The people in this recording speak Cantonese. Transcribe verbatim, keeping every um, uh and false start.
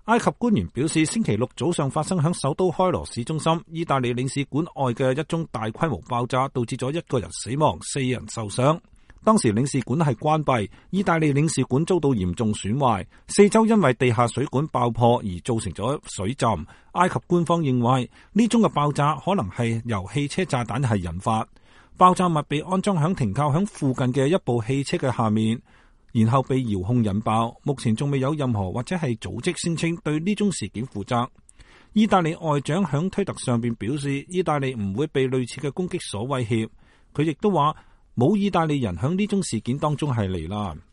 埃及官員表示，星期六早上發生響首都開羅市中心意大利領事館外嘅一宗大規模爆炸，導致咗一個人死亡，四人受傷。當時領事館係關閉，意大利領事館遭到嚴重損壞，四周因為地下水管爆破而造成咗水浸。埃及官方認為呢宗嘅爆炸可能係由汽車炸彈係引發，爆炸物被安裝響停靠響附近嘅一部汽車嘅下面，然後被遙控引爆。目前仲未有任何或者係組織聲稱對呢宗事件負責。意大利外長響推特上邊表示，意大利唔會被類似嘅攻擊所威脅。佢亦都話冇意大利人響呢宗事件當中係罹難。